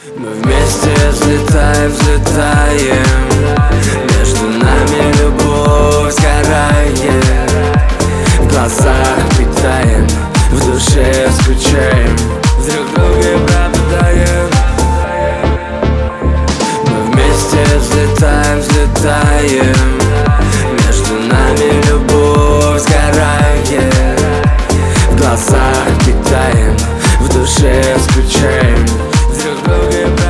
Мы вместе взлетаем, взлетаем. Между нами любовь сгорает. В глазах питаем, в душе скучаем, друг друга пропадаем. Мы вместе взлетаем, взлетаем. Между нами любовь сгорает. В глазах питаем, в душе скучаем, друг друга